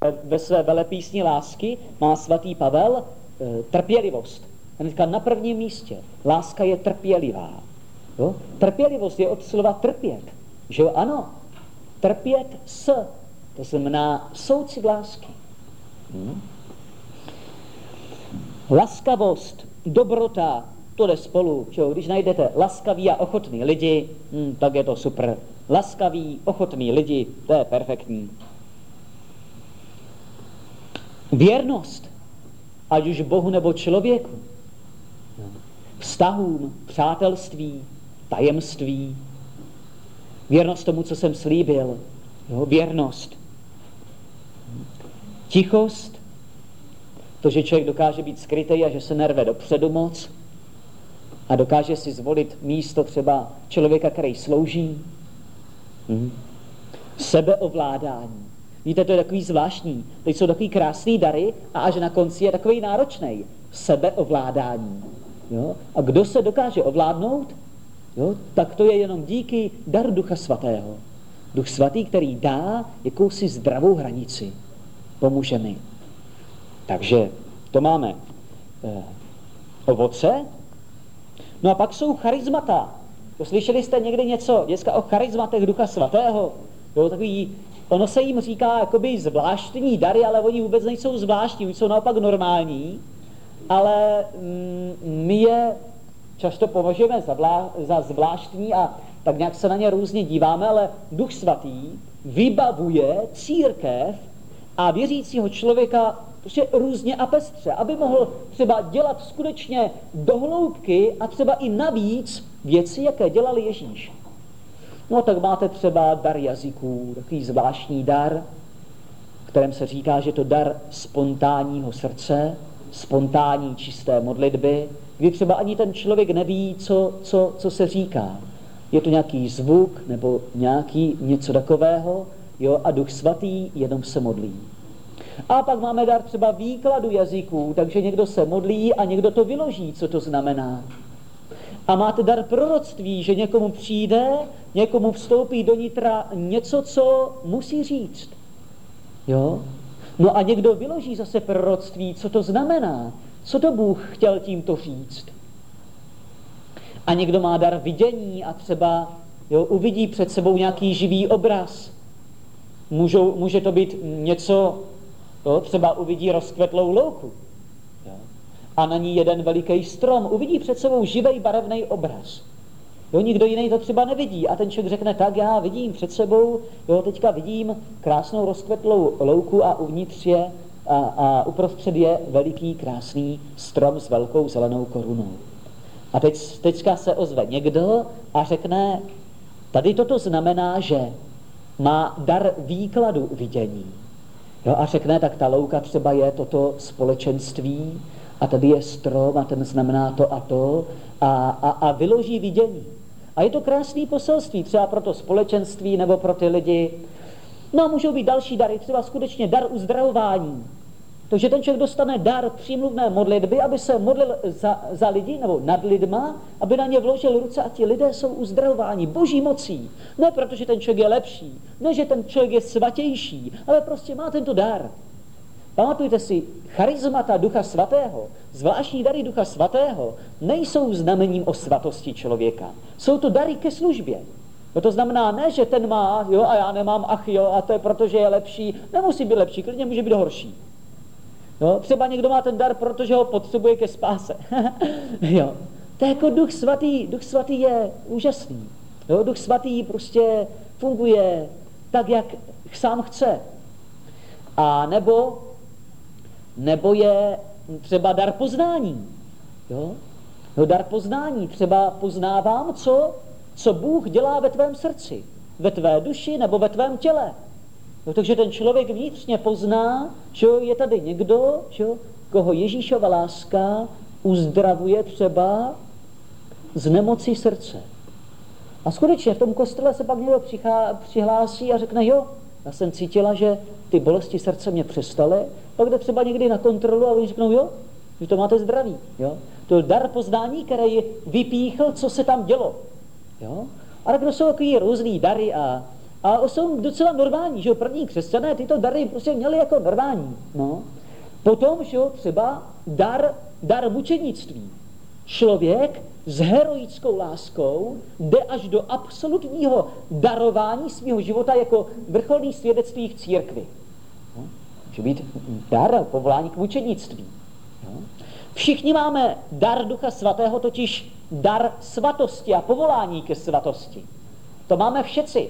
Ve své velepísni lásky má svatý Pavel trpělivost. Hnedka na prvním místě. Láska je trpělivá. Jo? Trpělivost je od slova trpět. Že jo? Ano. Trpět s. To znamená soucit lásky. Laskavost, dobrota, to jde spolu. Že jo? Když najdete laskaví a ochotný lidi, tak je to super. Laskaví, ochotný lidi, to je perfektní. Věrnost, ať už Bohu nebo člověku. Vztahům, přátelství, tajemství. Věrnost tomu, co jsem slíbil. Jo, věrnost. Tichost, to, že člověk dokáže být skrytý a že se nerve dopředu moc a dokáže si zvolit místo třeba člověka, který slouží. Sebeovládání. Víte, to je takový zvláštní. Teď jsou takový krásný dary a až na konci je takový náročný. Sebeovládání. Jo? A kdo se dokáže ovládnout, jo? Tak to je jenom díky daru Ducha Svatého. Duch Svatý, který dá jakousi zdravou hranici. Pomůže mi. Takže to máme ovoce. No a pak jsou charizmata. Slyšeli jste někdy něco dneska o charizmatech Ducha Svatého? Jo, takový, ono se jim říká jakoby zvláštní dary, ale oni vůbec nejsou zvláštní, oni jsou naopak normální, ale my je často považujeme za zvláštní a tak nějak se na ně různě díváme, ale Duch Svatý vybavuje církev a věřícího člověka prostě různě a pestře, aby mohl třeba dělat skutečně do hloubky a třeba i navíc věci, jaké dělal Ježíš. No tak máte třeba dar jazyků, takový zvláštní dar, kterém se říká, že to dar spontánního srdce, spontánní čisté modlitby, kdy třeba ani ten člověk neví, co se říká. Je to nějaký zvuk nebo nějaký něco takového, jo, a Duch Svatý jenom se modlí. A pak máme dar třeba výkladu jazyků, takže někdo se modlí a někdo to vyloží, co to znamená. A máte dar proroctví, že někomu přijde, někomu vstoupí do nitra něco, co musí říct. Jo? No a někdo vyloží zase proroctví, co to znamená, co to Bůh chtěl tímto říct. A někdo má dar vidění a třeba uvidí před sebou nějaký živý obraz. Může to být něco, třeba uvidí rozkvetlou louku. Jo? A na ní jeden veliký strom. Uvidí před sebou živej barevný obraz. Jo, nikdo jiný to třeba nevidí. A ten člověk řekne, tak já vidím před sebou, teďka vidím krásnou rozkvetlou louku a uvnitř je a uprostřed je veliký krásný strom s velkou zelenou korunou. A teďka se ozve někdo a řekne, tady toto znamená, že má dar výkladu vidění. Jo, a řekne, tak ta louka třeba je toto společenství a tady je strom a ten znamená to a to a vyloží vidění. A je to krásný poselství, třeba pro to společenství nebo pro ty lidi. No a můžou být další dary, třeba skutečně dar uzdravování. To, že ten člověk dostane dar přímluvné modlitby, aby se modlil za lidi nebo nad lidma, aby na ně vložil ruce a ti lidé jsou uzdravováni boží mocí. Ne protože ten člověk je lepší, ne že ten člověk je svatější, ale prostě má tento dar. Pamatujte si, charizmata Ducha Svatého, zvláštní dary Ducha Svatého, nejsou znamením o svatosti člověka. Jsou to dary ke službě. No to znamená ne, že ten má, a já nemám, a to je proto, že je lepší. Nemusí být lepší, klidně může být horší. Jo? Třeba někdo má ten dar, protože ho potřebuje ke spáse. Jo. To je jako Duch Svatý je úžasný. Jo? Duch Svatý prostě funguje tak, jak sám chce. A nebo je třeba dar poznání. Jo? No, dar poznání, třeba poznávám, co Bůh dělá ve tvém srdci, ve tvé duši nebo ve tvém těle. No, takže ten člověk vnitřně pozná, že je tady někdo, že koho Ježíšova láska uzdravuje třeba z nemoci srdce. A skutečně v tom kostele se pak někdo přihlásí a řekne, já jsem cítila, že ty bolesti srdce mě přestaly, pak jde třeba někdy na kontrolu a oni řeknou, že to máte zdraví. Jo? To je dar poznání, který vypíchl, co se tam dělo. Jo? Ale kdo jsou takový různý dary a A jsou docela normální, že jo, první křesťané tyto dary prostě měli jako normální, no. Potom, že jo, třeba dar mučednictví. Člověk s heroickou láskou jde až do absolutního darování svého života jako vrcholný svědectví v církvi. No. Může být dar, povolání k mučednictví. No. Všichni máme dar Ducha Svatého, totiž dar svatosti a povolání ke svatosti. To máme všetci.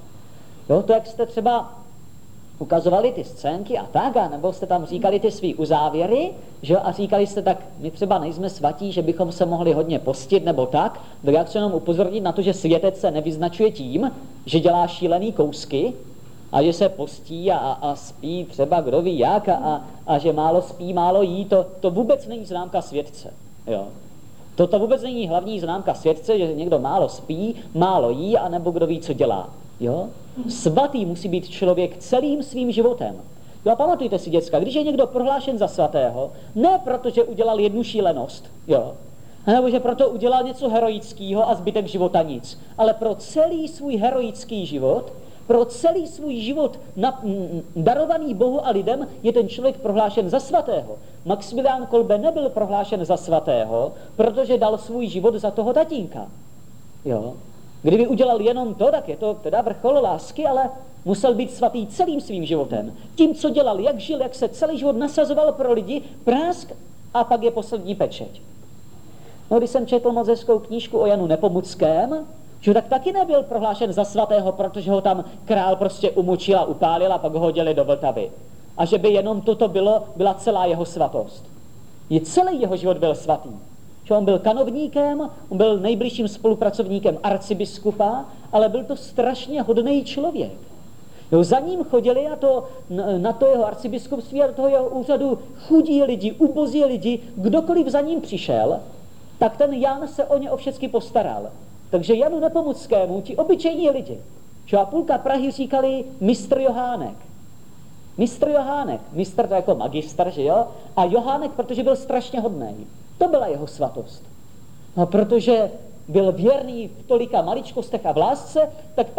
Jo, to, jak jste třeba ukazovali ty scénky a tak, a nebo jste tam říkali ty svý uzávěry, že a říkali jste tak, my třeba nejsme svatí, že bychom se mohli hodně postit nebo tak já chci jenom upozornit na to, že světec se nevyznačuje tím, že dělá šílený kousky a že se postí a spí třeba kdo ví jak a že málo spí, málo jí, to vůbec není známka světce. Jo. To vůbec není hlavní známka světce, že někdo málo spí, málo jí, anebo kdo ví, co dělá. Jo? Svatý musí být člověk celým svým životem. Jo, a pamatujte si, děcka, když je někdo prohlášen za svatého, ne protože udělal jednu šílenost, jo, nebo že proto udělal něco heroického a zbytek života nic, ale pro celý svůj heroický život, pro celý svůj život darovaný Bohu a lidem je ten člověk prohlášen za svatého. Maximilián Kolbe nebyl prohlášen za svatého, protože dal svůj život za toho tatínka. Jo. Kdyby udělal jenom to, tak je to teda vrchol lásky, ale musel být svatý celým svým životem. Tím, co dělal, jak žil, jak se celý život nasazoval pro lidi, prásk a pak je poslední pečeť. No, když jsem četl moc hezkou knížku o Janu Nepomuckém, že tak taky nebyl prohlášen za svatého, protože ho tam král prostě umučil a upálil a pak ho hodili do Vltavy. A že by jenom toto byla celá jeho svatost. Celý jeho život byl svatý. Že on byl kanovníkem, on byl nejbližším spolupracovníkem arcibiskupa, ale byl to strašně hodný člověk. Jo, za ním chodili na to jeho arcibiskupství a do toho jeho úřadu chudí lidi, ubozí lidi, kdokoliv za ním přišel, tak ten Jan se o ně o všecky postaral. Takže Janu Nepomuckému ti obyčejní lidi, že a půlka Prahy říkali mistr Johánek. Mistr Johánek, mistr to jako magistr, že jo? A Johánek, protože byl strašně hodnej. To byla jeho svatost. No, protože byl věrný v tolika maličkostech a v lásce, tak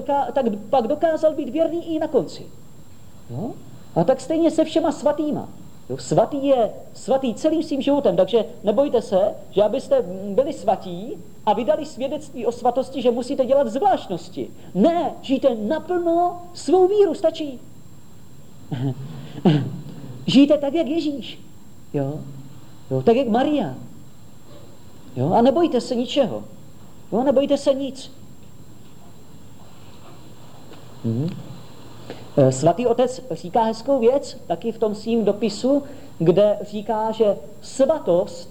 pak dokázal být věrný i na konci. Jo? A tak stejně se všema svatýma. Jo? Svatý je svatý celým svým životem, takže nebojte se, že abyste byli svatí a vydali svědectví o svatosti, že musíte dělat zvláštnosti. Ne, žijte naplno svou víru, stačí. Žijte tak, jak Ježíš. Jo? Jo, tak jak Maria. Jo, a nebojte se ničeho. Jo, nebojte se nic. Svatý otec říká hezkou věc, taky v tom svým dopisu, kde říká, že svatost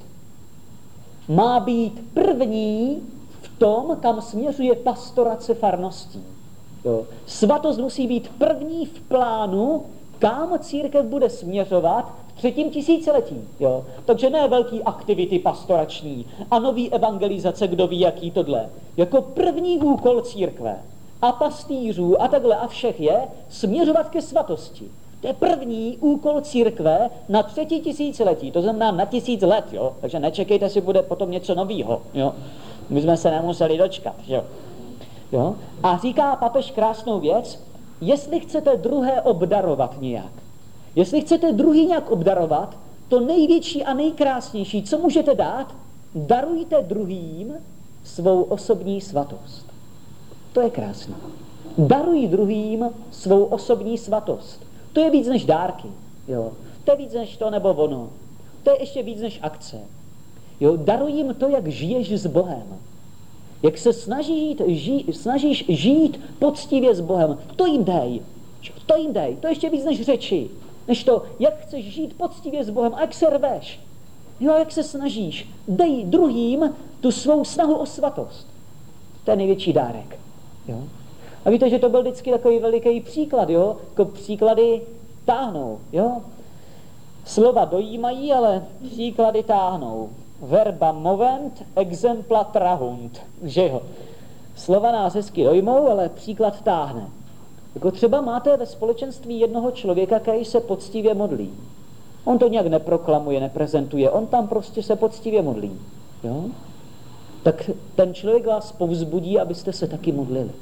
má být první v tom, kam směřuje pastorace farností. Jo. Svatost musí být první v plánu, kam církev bude směřovat v 3. tisíciletí. Jo. Takže ne velký aktivity pastorační a nový evangelizace, kdo ví, jaký tohle. Jako první úkol církve a pastýřů a takhle a všech je směřovat ke svatosti. To je první úkol církve na 3. tisíciletí, to znamená na 1000 let, jo. Takže nečekejte, si bude potom něco novýho, jo. My jsme se nemuseli dočkat, jo. Jo. A říká papež krásnou věc, jestli chcete druhé obdarovat nějak, jestli chcete druhý nějak obdarovat, to největší a nejkrásnější, co můžete dát, darujte druhým svou osobní svatost. To je krásné. Daruj druhým svou osobní svatost. To je víc než dárky. Jo. To je víc než to nebo ono. To je ještě víc než akce. Jo. Daruj jim to, jak žiješ s Bohem. Jak se snažíš žít poctivě s Bohem. To jim dej. To jim dej. To je ještě víc než řeči. Než to, jak chceš žít poctivě s Bohem a jak se rveš. Jo, jak se snažíš. Dej druhým tu svou snahu o svatost. To je největší dárek. Jo. A víte, že to byl vždycky takový veliký příklad, jo? Jako příklady táhnou, jo? Slova dojímají, ale příklady táhnou. Verba movent, exempla trahunt, že jo? Slova nás hezky dojmou, ale příklad táhne. Jako třeba máte ve společenství jednoho člověka, který se poctivě modlí. On to nějak neproklamuje, neprezentuje, on tam prostě se poctivě modlí, jo? Tak ten člověk vás povzbudí, abyste se taky modlili.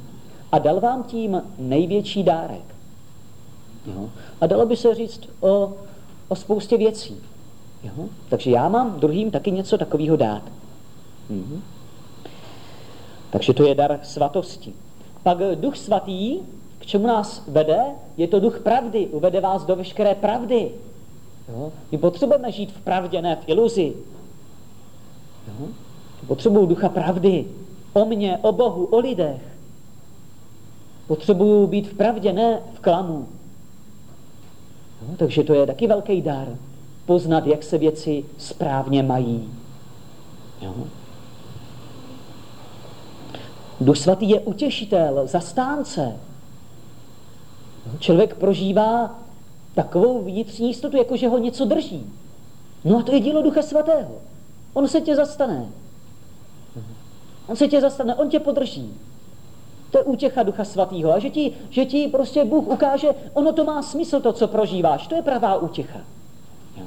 a dal vám tím největší dárek. Jo? A dalo by se říct o spoustě věcí. Jo? Takže já mám druhým taky něco takového dát. Takže to je dar svatosti. Pak Duch Svatý, k čemu nás vede, je to duch pravdy. Uvede vás do veškeré pravdy. Jo? My potřebujeme žít v pravdě, ne v iluzi. Jo? Potřebuju ducha pravdy. O mně, o Bohu, o lidech. Potřebuju být v pravdě, ne v klamu. Jo? Takže to je taky velký dar. Poznat, jak se věci správně mají. Jo? Duch Svatý je utěšitel, zastánce. Člověk prožívá takovou vnitřní jistotu, jako že ho něco drží. No a to je dílo Ducha Svatého. On se tě zastane. On se tě zastane, on tě podrží. To je útěcha Ducha Svatého. A že ti prostě Bůh ukáže, ono to má smysl, to, co prožíváš. To je pravá útěcha. Jo.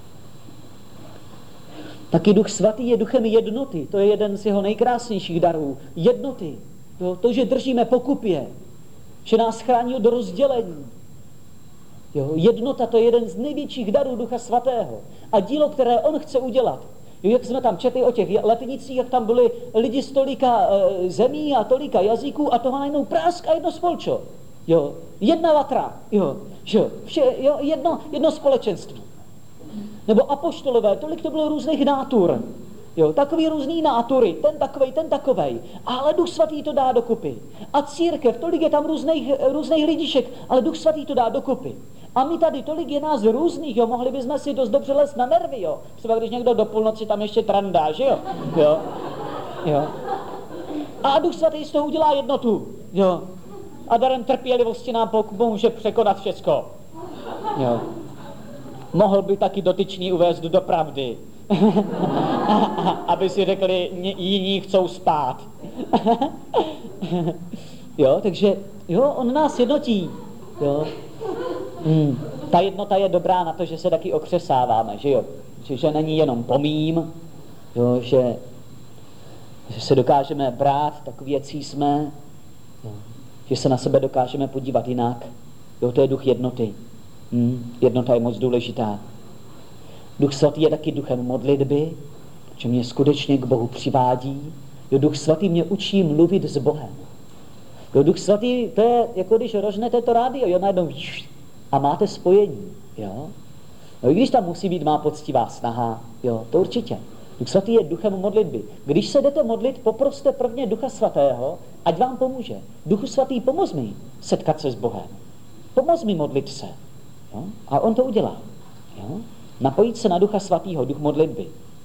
Taky Duch Svatý je duchem jednoty. To je jeden z jeho nejkrásnějších darů. Jednoty. To, že držíme pokupě. Že nás chrání od rozdělení. Jo. Jednota, to je jeden z největších darů Ducha Svatého. A dílo, které on chce udělat. Jo, jak jsme tam četli o těch letnicích, jak tam byli lidi z tolika zemí a tolika jazyků a toho najednou prásk a jedno spolčo. Jo, jedna vatra. Jo, jedno společenství. Nebo apoštolové, tolik to bylo různých nátur. Jo, takový různý nátury, ten takovej. Ale Duch Svatý to dá dokupy. A církev, tolik je tam různých lidišek, ale Duch Svatý to dá dokupy. A my tady, tolik je nás různých, jo, mohli bychom si dost dobře lézt na nervy, jo. Třeba když někdo do půlnoci tam ještě trandá, že jo. Jo. A Duch Svatý z toho udělá jednotu, jo. A darem trpělivosti nám pomůže překonat všecko. Jo. Mohl by taky dotyčný uvést do pravdy. Aby si řekli, jiní chcou spát. Jo, takže, jo, on nás jednotí, jo. Ta jednota je dobrá na to, že se taky okřesáváme, že jo. Že není jenom pomím, jo, že se dokážeme brát, takový věcí jsme, jo, že se na sebe dokážeme podívat jinak. Jo, to je duch jednoty. Jednota je moc důležitá. Duch Svatý je taky duchem modlitby, že mě skutečně k Bohu přivádí. Jo, Duch Svatý mě učí mluvit s Bohem. Jo, Duch Svatý, to je jako když rožnete to rádio, jo, najednou a máte spojení, jo. No i když tam musí být má poctivá snaha, jo, to určitě. Duch Svatý je duchem modlitby. Když se jdete modlit, poproste prvně Ducha Svatého, ať vám pomůže. Duchu Svatý, pomoz mi setkat se s Bohem. Pomoz mi modlit se. Jo? A on to udělá. Jo? Napojit se na Ducha Svatého, duch modlitby.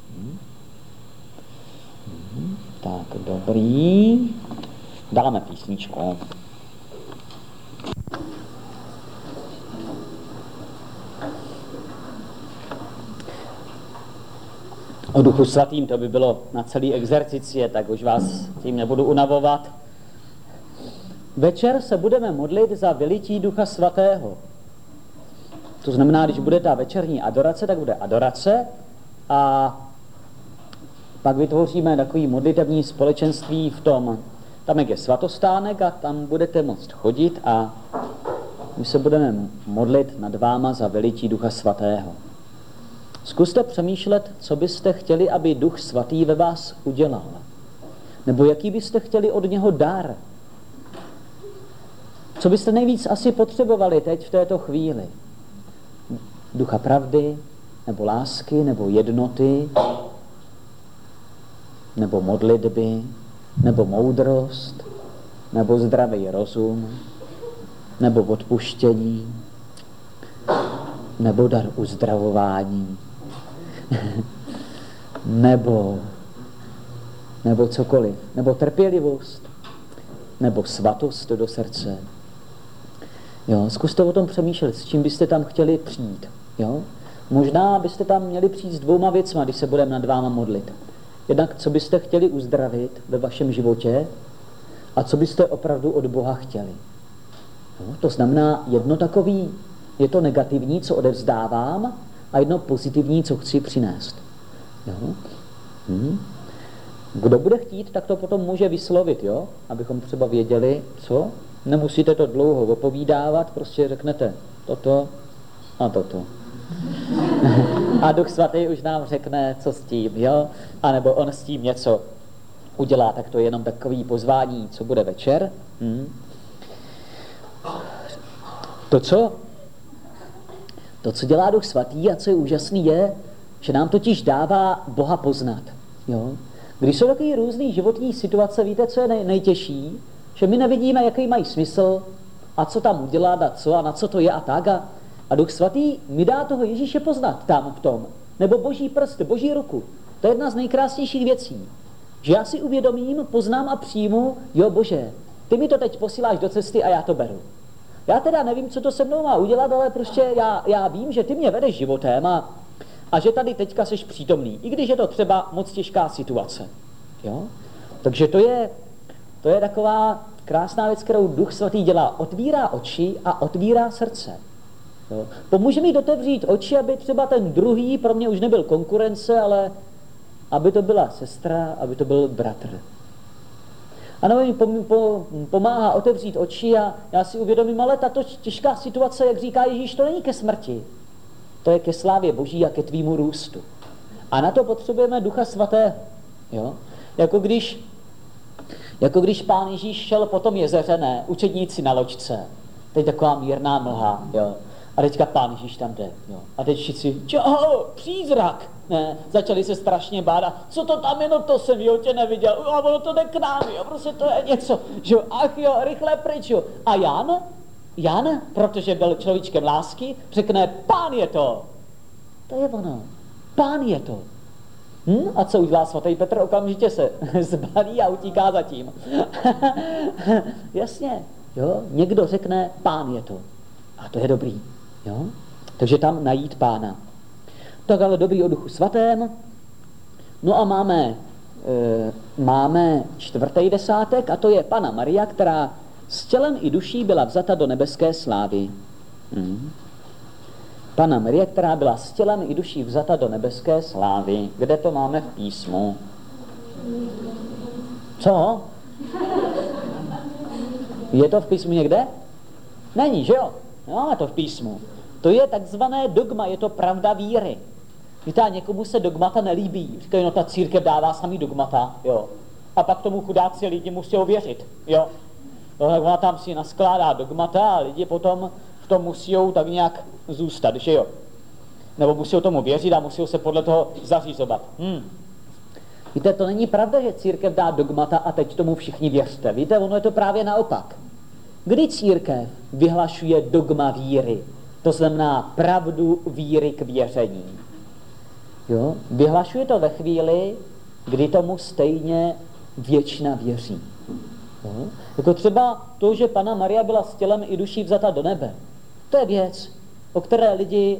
Tak, dobrý. Dáme písničku. O Duchu Svatým to by bylo na celý exercicie, tak už vás tím nebudu unavovat. Večer se budeme modlit za vylití Ducha Svatého. To znamená, když bude ta večerní adorace, tak bude adorace a pak vytvoříme takový modlitevní společenství v tom, tam je svatostánek a tam budete moct chodit a my se budeme modlit nad váma za vylití Ducha Svatého. Zkuste přemýšlet, co byste chtěli, aby Duch Svatý ve vás udělal. Nebo jaký byste chtěli od něho dar. Co byste nejvíc asi potřebovali teď v této chvíli. Ducha pravdy, nebo lásky, nebo jednoty, nebo modlitby, nebo moudrost, nebo zdravý rozum, nebo odpuštění, nebo dar uzdravování, nebo cokoliv, nebo trpělivost, nebo svatost do srdce. Jo, zkuste o tom přemýšlet, s čím byste tam chtěli přijít. Jo? Možná byste tam měli přijít s 2 věcma, když se budeme nad váma modlit. Jednak, co byste chtěli uzdravit ve vašem životě a co byste opravdu od Boha chtěli. Jo? To znamená, jedno takový, je to negativní, co odevzdávám, a jedno pozitivní, co chci přinést. Jo? Kdo bude chtít, tak to potom může vyslovit, jo? Abychom třeba věděli, co? Nemusíte to dlouho opovídávat, prostě řeknete toto a toto. A Duch Svatý už nám řekne, co s tím, jo? A nebo on s tím něco udělá, tak to je jenom takový pozvání, co bude večer. To, co dělá Duch Svatý a co je úžasný, je, že nám totiž dává Boha poznat. Jo? Když jsou takové různé životní situace, víte, co je nejtěžší? Že my nevidíme, jaký mají smysl a co tam udělat a co a na co to je a tak. A Duch Svatý mi dá toho Ježíše poznat tam v tom. Nebo Boží prst, Boží ruku. To je jedna z nejkrásnějších věcí. Že já si uvědomím, poznám a přijmu, jo Bože, ty mi to teď posíláš do cesty a já to beru. Já teda nevím, co to se mnou má udělat, ale prostě já vím, že ty mě vedeš životem a že tady teďka jsi přítomný, i když je to třeba moc těžká situace. Jo? Takže to je taková krásná věc, kterou Duch Svatý dělá. Otvírá oči a otvírá srdce. Jo? Pomůže mi otevřít oči, aby třeba ten druhý pro mě už nebyl konkurence, ale aby to byla sestra, aby to byl bratr. A nebo mi pomáhá otevřít oči a já si uvědomím, ale tato těžká situace, jak říká Ježíš, to není ke smrti. To je ke slávě Boží a ke tvýmu růstu. A na to potřebujeme Ducha Svatého. Jo? Jako když Pán Ježíš šel po tom jezeře, ne, učedníci na loďce. Teď taková mírná mlha, jo. A teďka Pán Ježíš tam jde, jo. A teď všichni, přízrak, ne, začali se strašně bát. A co to tam je, no to jsem v životě neviděl. A ono to jde k nám, jo, prostě to je něco, že ach jo, rychle pryč, jo. A Jan, protože byl človíčkem lásky, řekne, Pán je to. To je ono, Pán je to. A co udělá svatý Petr? Okamžitě se zbalí a utíká za tím. Jasně, jo, někdo řekne, Pán je to. A to je dobrý, jo. Takže tam najít Pána. Tak ale dobrý o Duchu Svatém. No a máme čtvrtý desátek a to je Panna Maria, která s tělem i duší byla vzata do nebeské slávy. Panna Maria, která byla s tělem i duší vzata do nebeské slávy. Kde to máme v písmu? Co? Je to v písmu někde? Není, že jo? Máme to v písmu. To je takzvané dogma, je to pravda víry. Víte, někomu se dogmata nelíbí. Říkají, no ta církev dává samý dogmata, jo. A pak tomu chudáci lidi musí věřit, jo. No, tak ona tam si naskládá dogmata a lidi potom v tom musí tak nějak zůstat, že jo. Nebo musí tomu věřit a musí se podle toho zařizovat. Víte, to není pravda, že církev dá dogmata a teď tomu všichni věřte. Víte, ono je to právě naopak. Kdy církev vyhlašuje dogma víry, to znamená pravdu víry k věření. Jo? Vyhlašuje to ve chvíli, kdy tomu stejně většina věří. Jo? Jako třeba to, že Panna Maria byla s tělem i duší vzata do nebe. To je věc, o které lidi,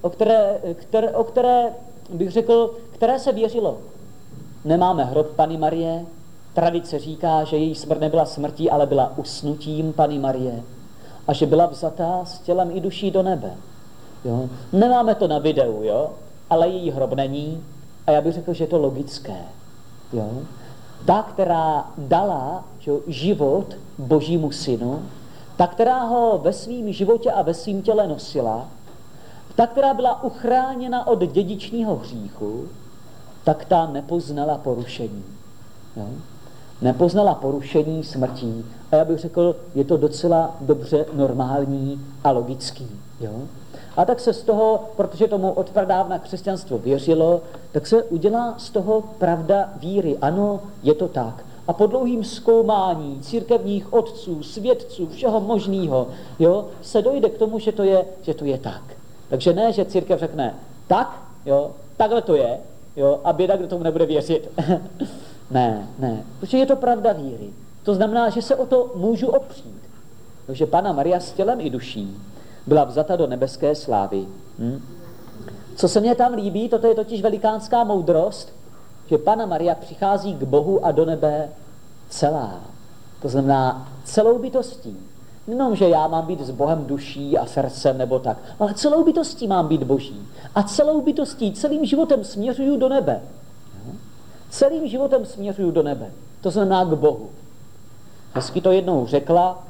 o které bych řekl, které se věřilo. Nemáme hrob Panny Marie. Tradice říká, že její smrt nebyla smrtí, ale byla usnutím Panny Marie. A že byla vzatá s tělem i duší do nebe. Jo? Nemáme to na videu, jo? Ale její hrob není. A já bych řekl, že je to logické. Jo? Ta, která dala život Božímu synu, ta, která ho ve svém životě a ve svém těle nosila, ta, která byla uchráněna od dědičního hříchu, tak ta nepoznala porušení. Jo? Nepoznala porušení smrtí. A já bych řekl, je to docela dobře normální a logický. Jo? A tak se z toho, protože tomu od pradávna křesťanstvo věřilo, tak se udělá z toho pravda víry. Ano, je to tak. A po dlouhým zkoumání církevních otců, svědců, všeho možného, jo, se dojde k tomu, že to je tak. Takže ne, že církev řekne tak, jo, takhle to je, jo, a běda, kdo tomu nebude věřit. Ne, protože je to pravda víry. To znamená, že se o to můžu opřít. Takže Panna Maria s tělem i duší byla vzata do nebeské slávy. Co se mně tam líbí, toto je totiž velikánská moudrost, že Panna Maria přichází k Bohu a do nebe celá. To znamená celou bytostí. Nejenom, že já mám být s Bohem duší a srdcem nebo tak, ale celou bytostí mám být Boží. A celou bytostí, celým životem směřuju do nebe. Celým životem směřuju do nebe. To znamená k Bohu. Hezky to jednou řekla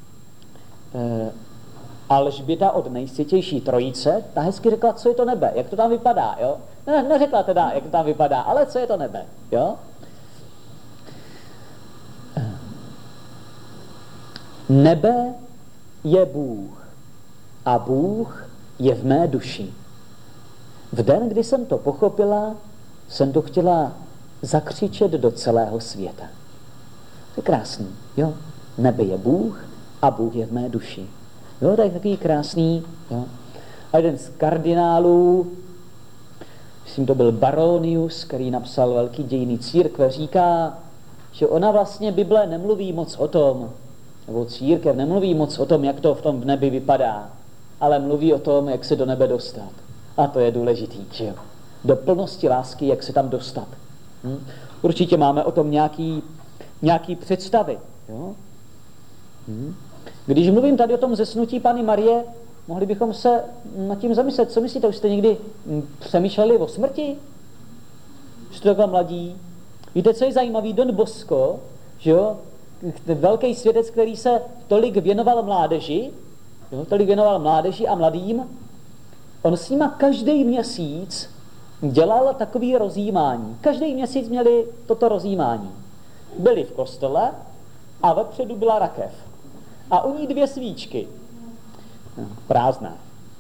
Alžběta od Nejsvětější Trojice. Ta hezky řekla, co je to nebe, jak to tam vypadá. Jo? Neřekla teda, jak to tam vypadá, ale co je to nebe. Jo? Nebe je Bůh a Bůh je v mé duši. V den, kdy jsem to pochopila, jsem to chtěla zakřičet do celého světa. To je krásný, jo? Nebe je Bůh a Bůh je v mé duši. Jo, to je takový krásný, jo? A jeden z kardinálů, myslím, to byl Baronius, který napsal velký dějiny církve, říká, že ona vlastně Bible nemluví moc o tom, nebo církev nemluví moc o tom, jak to v tom nebi vypadá, ale mluví o tom, jak se do nebe dostat. A to je důležitý, že jo? Do plnosti lásky, jak se tam dostat. Určitě máme o tom nějaký představy. Jo? Když mluvím tady o tom zesnutí Panny Marie, mohli bychom se nad tím zamyslet. Co myslíte, už jste někdy přemýšleli o smrti? Jste takhle mladí? Víte, co je zajímavý? Don Bosco, že jo? Velký světec, který se tolik věnoval mládeži, jo? Tolik věnoval mládeži a mladým, on s nima každý měsíc dělal takový rozjímání. Každý měsíc měli toto rozjímání. Byli v kostele a vepředu byla rakev. A u ní 2 svíčky. Prázdná.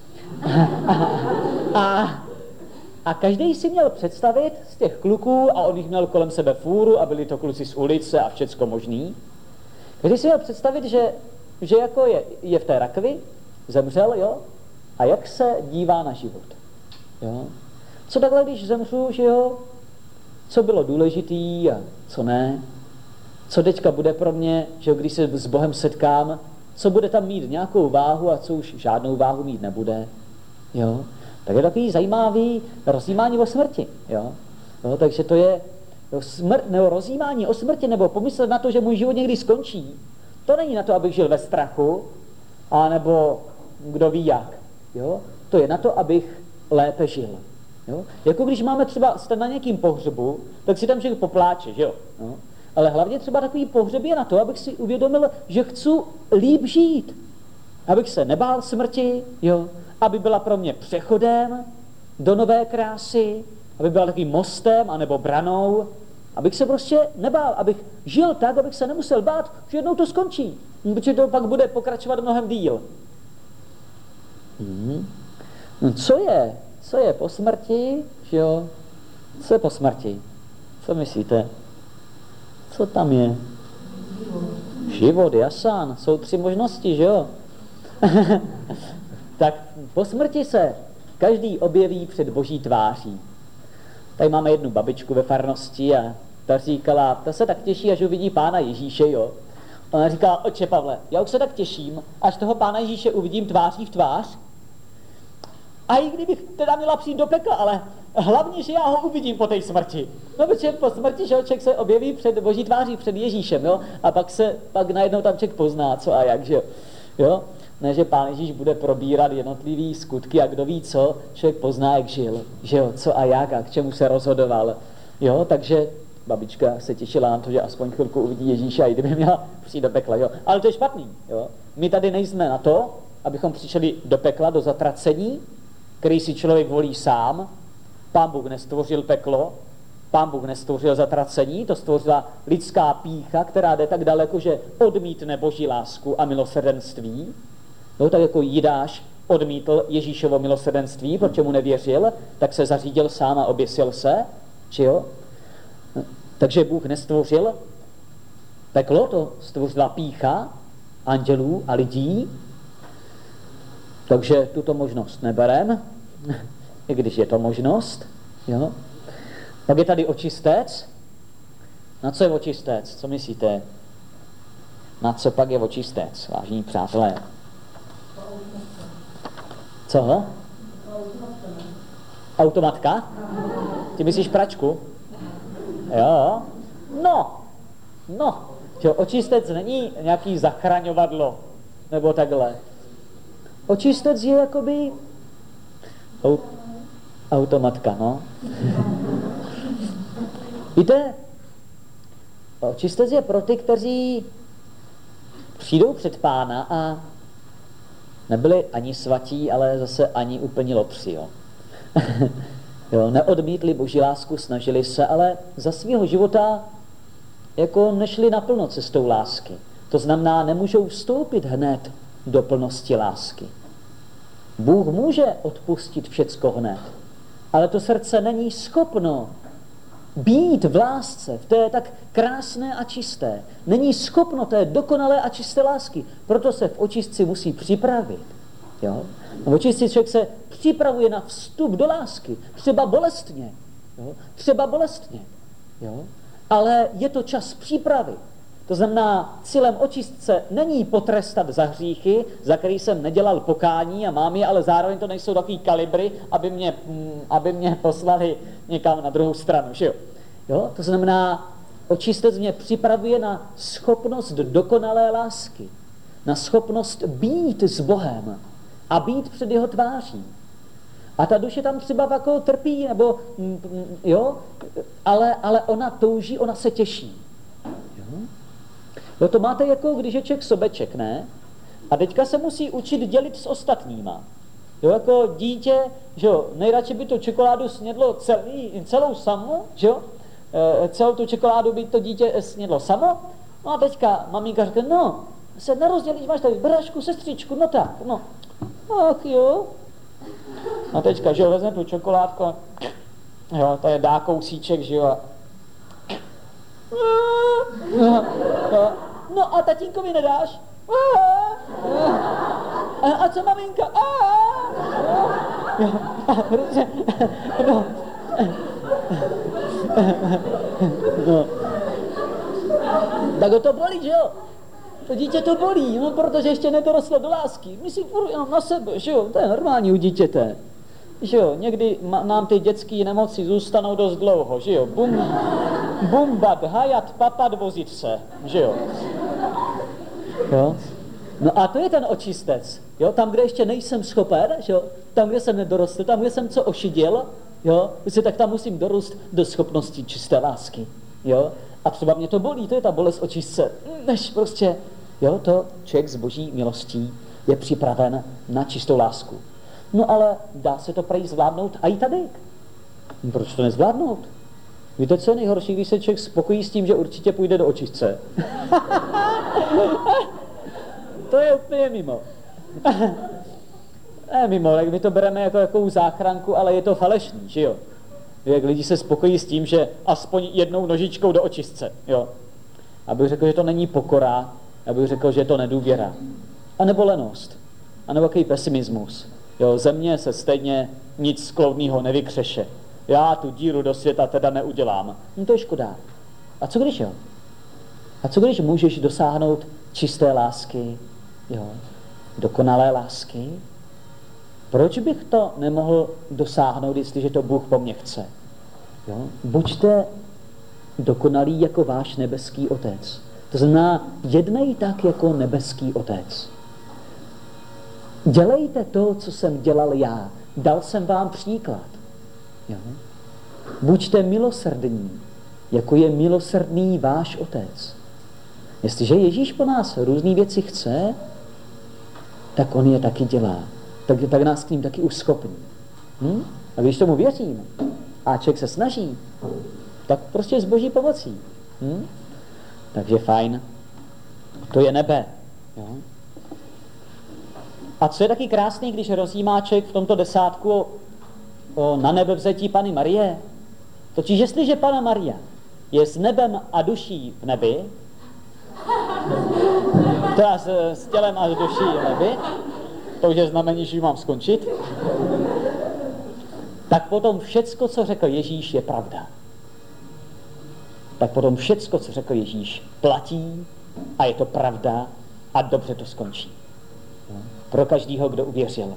A každý si měl představit z těch kluků, a on jich měl kolem sebe fůru, a byli to kluci z ulice a všecko možný. Každý si měl představit, že jako je v té rakvi, zemřel, jo, a jak se dívá na život. Jo. Co takhle, když zemřu, že jo, co bylo důležitý a co ne, co teďka bude pro mě, že jo, když se s Bohem setkám, co bude tam mít nějakou váhu a co už žádnou váhu mít nebude. Jo. Tak je takový zajímavý rozjímání o smrti. Jo. Jo, takže to je nebo rozjímání o smrti, nebo pomyslet na to, že můj život někdy skončí. To není na to, abych žil ve strachu, anebo kdo ví jak. Jo. To je na to, abych lépe žil. Jo. Jako když máme třeba, jste na nějakým pohřbu, tak si tam člověk popláče, že jo. No. Ale hlavně třeba takový pohřeb je na to, abych si uvědomil, že chci líp žít. Abych se nebál smrti, jo. Aby byla pro mě přechodem do nové krásy, aby byla takovým mostem anebo branou, abych se prostě nebál, abych žil tak, abych se nemusel bát, že jednou to skončí, protože to pak bude pokračovat mnohem díl. No co je po smrti, že jo? Co je po smrti? Co myslíte? Co tam je? Život, jasán, jsou 3 možnosti, že jo? Tak po smrti se každý objeví před Boží tváří. Tady máme jednu babičku ve farnosti a ta říkala, ta se tak těší, až uvidí Pána Ježíše, jo. Ona říkala, otče Pavle, já už se tak těším, až toho Pána Ježíše uvidím tváří v tvář. A i kdybych teda měla přijít do pekla, ale hlavně, že já ho uvidím po té smrti. No, protože po smrti, že člověk se objeví před Boží tváří, před Ježíšem, jo. A pak najednou tam člověk pozná, co a jak, že jo. Ne, že Pán Ježíš bude probírat jednotlivý skutky a kdo ví co, člověk pozná, jak žil, že jo, co a jak a k čemu se rozhodoval, jo, takže babička se těšila na to, že aspoň chvilku uvidí Ježíše, a i kdyby měla přijít do pekla, jo, ale to je špatný, jo, my tady nejsme na to, abychom přišli do pekla, do zatracení, který si člověk volí sám. Pán Bůh nestvořil peklo, Pán Bůh nestvořil zatracení, to stvořila lidská pýcha, která jde tak daleko, že odmítne Boží lásku a milosrdenství. No, tak jako Jidáš odmítl Ježíšovo milosrdenství, protože mu nevěřil, tak se zařídil sám a oběsil se, či jo? Takže Bůh nestvořil peklo, to stvořila pýcha andělů a lidí, takže tuto možnost neberem, i když je to možnost, jo? Pak je tady očistec. Na co je očistec? Co myslíte? Na co pak je očistec, vážení přátelé? Co? Automatka? Ty myslíš pračku? Jo. No. Že očistec není nějaký zachraňovadlo, nebo takhle. Očistec je jakoby automatka, no. Víte, očistec je pro ty, kteří přijdou před Pána a nebyli ani svatí, ale zase ani úplně lopři, jo. Jo, neodmítli Boží lásku, snažili se, ale za svého života jako nešli naplno cestou lásky. To znamená, nemůžou vstoupit hned do plnosti lásky. Bůh může odpustit všecko hned, ale to srdce není schopno být v lásce, v té tak krásné a čisté. Není schopno té dokonalé a čisté lásky. Proto se v očistci musí připravit. Jo? V očistci člověk se připravuje na vstup do lásky. Třeba bolestně. Jo? Třeba bolestně. Jo? Ale je to čas přípravy. To znamená, cílem očistce není potrestat za hříchy, za který jsem nedělal pokání a mám je, ale zároveň to nejsou takový kalibry, aby mě poslali někam na druhou stranu. Že jo? Jo? To znamená, očistec mě připravuje na schopnost dokonalé lásky, na schopnost být s Bohem a být před jeho tváří. A ta duše tam třeba jako trpí, nebo jo, ale ona touží, ona se těší. Jo, to máte jako, když je člověk sobeček, ne? A teďka se musí učit dělit s ostatníma. Jo, jako dítě, že jo, nejradši by tu čokoládu snědlo celou samo, že jo? Celou tu čokoládu by to dítě snědlo samo. No a teďka maminka řekne, no, se nerozdělíš, máš tady brašku, sestřičku, no tak, no. Ach jo. A teďka, že jo, vezme tu čokoládku, jo, to je dá kousíček, že jo. No a tatínkovi nedáš? A co maminka? No. Tak ho to bolí, že jo? To dítě to bolí, no, protože ještě nedorostlo do lásky. Myslí furt jenom na sebe, že jo? To je normální u dítěte. Že jo, někdy nám ty dětské nemoci zůstanou dost dlouho, že jo? Bumbat, hajat, papat, vozit se, že jo? Jo? No a to je ten očistec, jo? Tam, kde ještě nejsem schopen, že jo? Tam, kde jsem nedorostl, tam, kde jsem co ošidil, jo? Tak tam musím dorůst do schopnosti čisté lásky, jo? A třeba mě to bolí, to je ta bolest očistce, než prostě, jo, to člověk s Boží milostí je připraven na čistou lásku. No ale dá se to prej zvládnout a i tady. Proč to nezvládnout? Víte, co je nejhorší, když se člověk spokojí s tím, že určitě půjde do očistce? To je úplně mimo. Mimo, tak my to bereme jako jakou záchranku, ale je to falešný, že jo? Jak lidi se spokojí s tím, že aspoň jednou nožičkou do očistce, jo? Abych řekl, že to není pokora, abych řekl, že je to nedůvěra. A nebo lenost. A nebo jaký pesimismus. Jo, ze mě se stejně nic kloudného nevykřeše. Já tu díru do světa teda neudělám. No to je škoda. A co když jo? A co když můžeš dosáhnout čisté lásky, jo? Dokonalé lásky? Proč bych to nemohl dosáhnout, jestliže to Bůh po mně chce? Jo? Buďte dokonalí jako váš nebeský Otec. To znamená, jednej tak jako nebeský Otec. Dělejte to, co jsem dělal já. Dal jsem vám příklad. Jo? Buďte milosrdní, jako je milosrdný váš Otec. Jestliže Ježíš po nás různý věci chce, tak on je taky dělá. Tak nás k ním taky uschopní. A když tomu věřím a člověk se snaží, tak prostě s Boží pomocí. Takže fajn. To je nebe. Jo? A co je taky krásný, když rozjímá člověk v tomto desátku o na nebevzetí Panny Marie? Totiž jestliže Panna Maria je s nebem a duší v nebi, teda s tělem a duší v nebi, to už je znamení, že mám skončit, tak potom všecko, co řekl Ježíš, je pravda. Tak potom všecko, co řekl Ježíš, platí a je to pravda a dobře to skončí. Pro každýho, kdo uvěřil.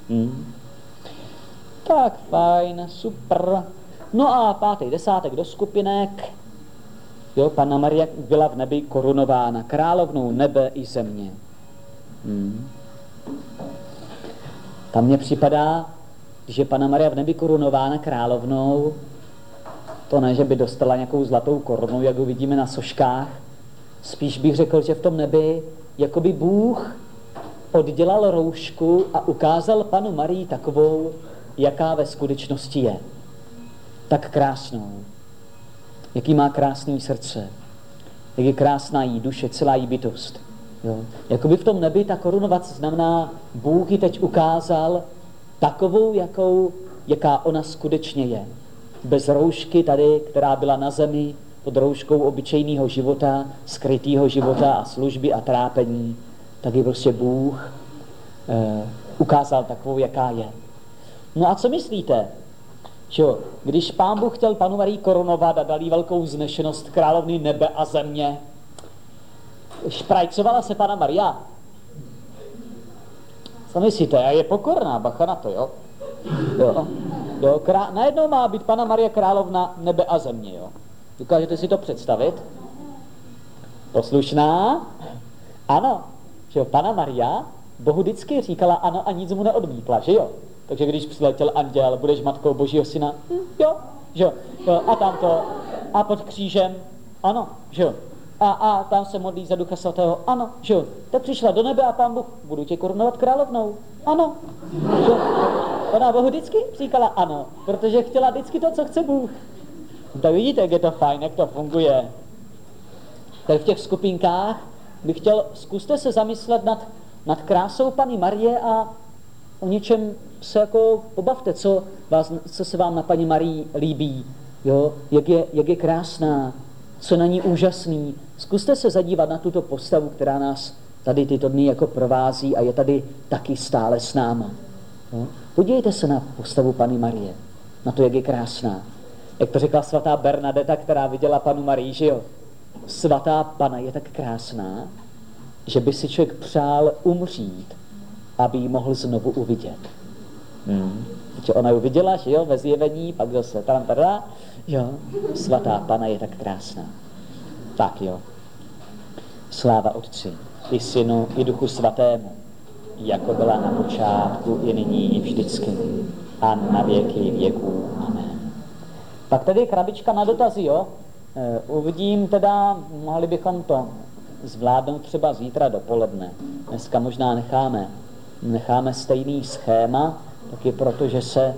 Tak, fajn, super. No a 5. desátek do skupinek. Jo, Panna Maria byla v nebi korunována královnou nebe i země. Tam mně připadá, že Panna Maria v nebi korunována královnou, To ne, že by dostala nějakou zlatou korunu, jak ho vidíme na soškách. Spíš bych řekl, že v tom nebi jakoby Bůh oddělal roušku a ukázal Panu Marii takovou, jaká ve skutečnosti je. Tak krásnou. Jaký má krásný srdce. Jak je krásná jí duše, celá jí bytost. Jo? Jakoby v tom nebi ta korunovace znamená, Bůh ji teď ukázal takovou, jaká ona skutečně je. Bez roušky tady, která byla na zemi, pod rouškou obyčejného života, skrytého života a služby a trápení, tak ji prostě Bůh ukázal takovou, jaká je. No a co myslíte? Že když Pán Bůh chtěl Panu Marii korunovat a dal jí velkou vznešenost královny nebe a země, šprajcovala se Panna Maria? Co myslíte? A je pokorná, bacha na to, jo? Najednou má být Panna Maria královna nebe a země, jo? Dokážete si to představit? Poslušná? Ano, že jo, Panna Maria Bohu vždycky říkala ano a nic mu neodmítla, že jo? Takže když přiletěl anděl, budeš matkou Božího syna, jo, že jo, a tamto, a pod křížem, ano, že jo, a tam se modlí za Ducha Svatého, ano, že jo, tak přišla do nebe a Pán Bůh, budu tě korunovat královnou, ano, že jo, ona Bohu vždycky říkala ano, protože chtěla vždycky to, co chce Bůh. Tak vidíte, jak je to fajn, jak to funguje. Tak v těch skupinkách bych chtěl, zkuste se zamyslet nad krásou Panny Marie a o něčem se jako pobavte, co se vám na Paní Marii líbí, jo? Jak je krásná, co na ní úžasný. Zkuste se zadívat na tuto postavu, která nás tady tyto dny jako provází a je tady taky stále s náma. Jo? Podívejte se na postavu Panny Marie, na to, jak je krásná. Jak to řekla svatá Bernadeta, která viděla Pannu Marii, že jo? Svatá Panna je tak krásná, že by si člověk přál umřít, aby ji mohl znovu uvidět. Protože ona ji uviděla, že jo, ve zjevení, pak zase tam, jo, svatá Panna je tak krásná. Tak jo. Sláva Otci, i Synu, i Duchu Svatému, jako byla na počátku, i nyní, i vždycky, a na věky věků. Amen. Tak tady krabička na dotazy, jo. Uvidím teda, mohli bychom to zvládnout třeba zítra dopoledne. Dneska možná necháme stejný schéma, taky protože se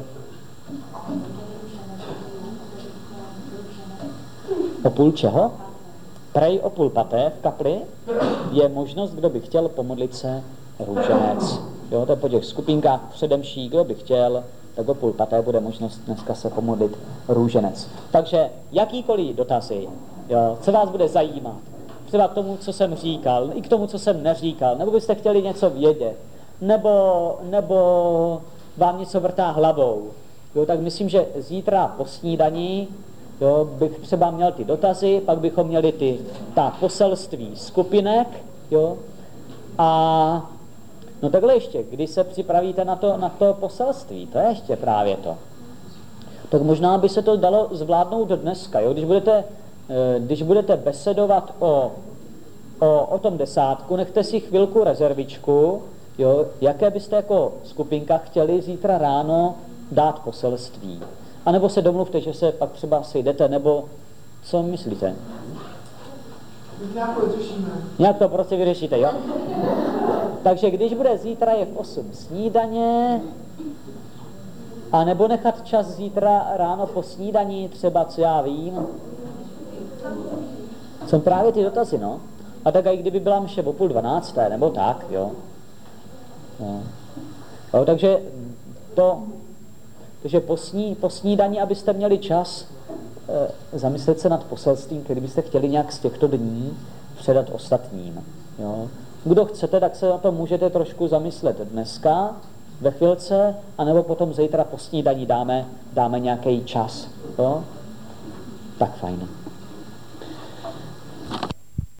o půl čeho? Prej o půl paté v kapli je možnost, kdo by chtěl pomodlit se růženec. Jo, to je po těch skupinkách předemší, kdo by chtěl, tak o půl paté bude možnost dneska se pomodlit růženec. Takže jakýkoliv dotazy, jo, co vás bude zajímat, třeba k tomu, co jsem říkal, i k tomu, co jsem neříkal, nebo byste chtěli něco vědět, nebo vám něco vrtá hlavou. Jo, tak myslím, že zítra po snídani, jo, bych třeba měl ty dotazy, pak bychom měli ta poselství skupinek, jo, a no takhle ještě, když se připravíte na to poselství, to je ještě právě to. Tak možná by se to dalo zvládnout dneska, jo, když budete besedovat o tom desátku, nechte si chvilku rezervičku, jo, jaké byste jako skupinka chtěli zítra ráno dát poselství. A nebo se domluvte, že se pak třeba sejdete, nebo co myslíte? Nějak to prostě vyřešíte, jo? Takže když bude zítra je v 8 snídaně, a nebo nechat čas zítra ráno po snídani, třeba co já vím. Jsou právě ty dotazy, no. A tak i kdyby byla mše o 11:30, nebo tak, jo. No, takže po snídani, abyste měli čas zamyslet se nad poselstvím, který byste chtěli nějak z těchto dní předat ostatním. Jo. Kdo chcete, tak se na to můžete trošku zamyslet dneska, ve chvilce, anebo potom zítra po snídani dáme nějaký čas. Jo. Tak fajn.